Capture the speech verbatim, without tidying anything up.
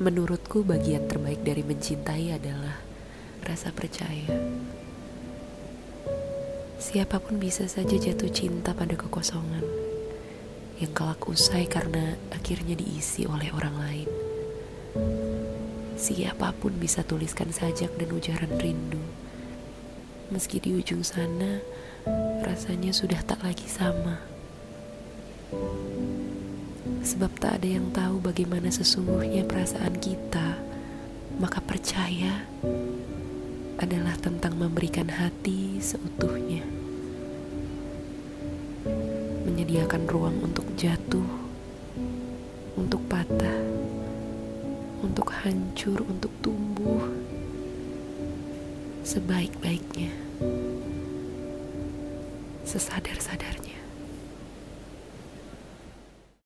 Menurutku bagian terbaik dari mencintai adalah rasa percaya. Siapapun bisa saja jatuh cinta pada kekosongan yang kelak usai karena akhirnya diisi oleh orang lain. Siapapun bisa tuliskan sajak dan ujaran rindu, meski di ujung sana rasanya sudah tak lagi sama. Sebab tak ada yang tahu bagaimana sesungguhnya perasaan kita, maka percaya adalah tentang memberikan hati seutuhnya, menyediakan ruang untuk jatuh, untuk patah, untuk hancur, untuk tumbuh sebaik-baiknya, sesadar-sadarnya.